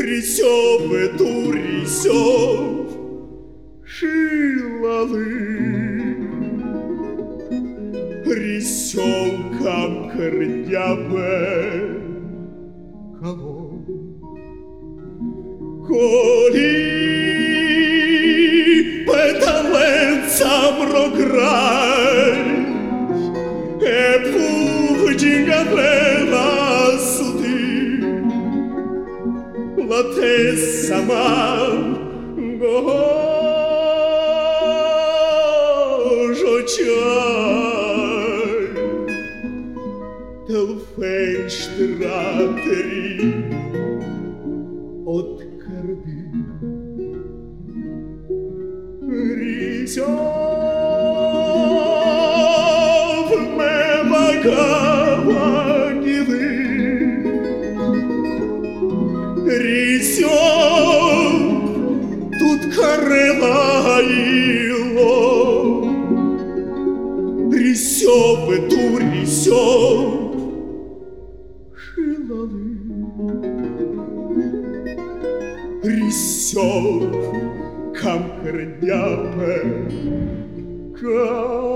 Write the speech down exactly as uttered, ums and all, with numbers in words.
Рісьове ту рісьов шилали, рісьовкам крдяве коло. Коли петаленцам рограй, е пугдінга вела суди, лате сама гожо чай, телфен штратері от карди. Рісьов мема каваніли, рісьов тут карелаїло, рісьове ту рісьов шилали, рісьов кам крдяве коло.